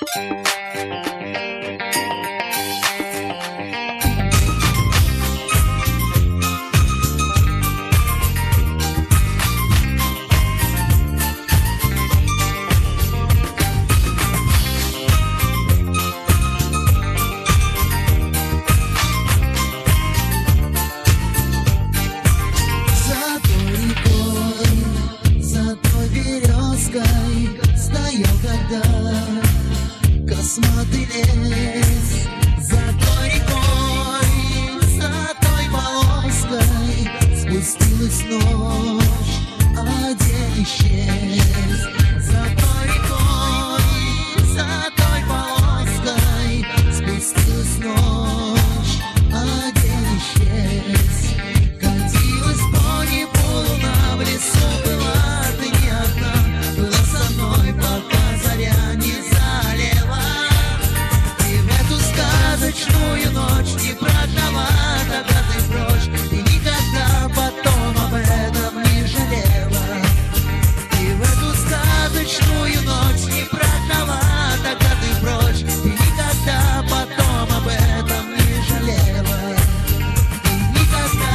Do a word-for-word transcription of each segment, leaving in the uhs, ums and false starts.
Стоял тогда косматый лес, за той рекой, за той полоской спустилась ночь, а день исчез. За той рекой, за той полоской спустилась ночь, а день исчез. Катилась по небу луна, в лесу была ты не одна, была со мной, пока заря не залила. И в эту сказочную ночь не прогнала тогда ты прочь, и никогда потом об этом не жалела. И в эту сказочную ночь не прогнала тогда ты прочь, и никогда потом об этом не жалела. И никогда,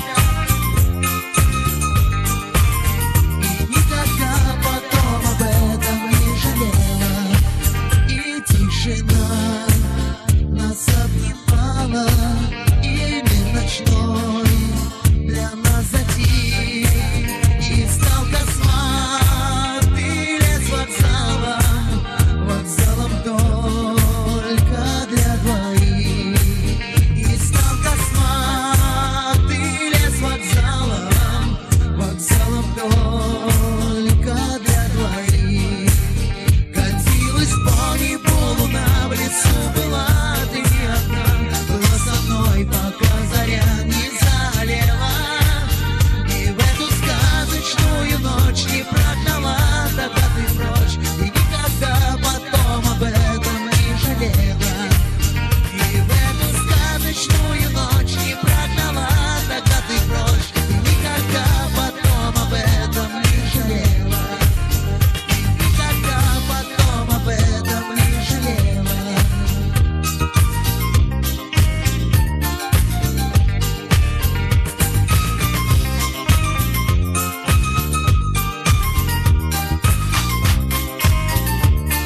и никогда потом об этом не жалела. И тишина нас обнимала, и мир ночной для нас затих, и стал косматый лес вокзалом, вокзалом только для двоих. И стал косматый лес вокзалом, вокзалом только для двоих. Катилась по небу луна, в лесу была ты не одна, была со мной, пока заря не залила. И в эту сказочную ночь не прогнала тогда ты прочь, и никогда потом об этом не жалела. И в эту сказочную ночь не прогнала тогда ты прочь, и никогда потом об этом не жалела. И никогда потом об этом не жалела.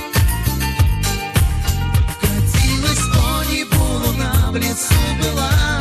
Катилась по небу луна, в лесу была